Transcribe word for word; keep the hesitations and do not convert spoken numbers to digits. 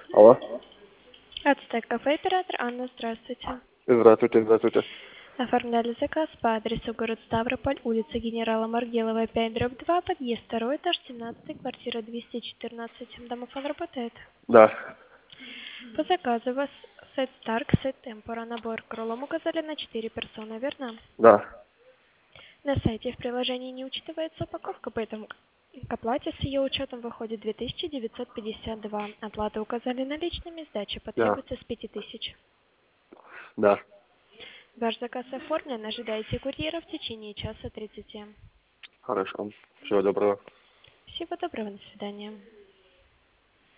Алло. Ацтек кафе, оператор Анна, здравствуйте. Здравствуйте, здравствуйте. Оформляли заказ по адресу город Ставрополь, улица генерала Маргелова, пять, дробь два, подъезд второй, этаж семнадцатый, квартира двести четырнадцать. Домофон работает. Да, По заказу вас сет Старк, сет Темпора, набор крылом указали на четыре персоны, верно? да. На сайте в приложении не учитывается упаковка, поэтому к оплате с ее учетом выходит две тысячи девятьсот пятьдесят два. Оплату указали наличными, сдача Да, потребуется с пяти тысяч. да. Ваш заказ оформлен, ожидайте курьера в течение часа тридцати. Хорошо. Всего доброго. Всего доброго, до свидания.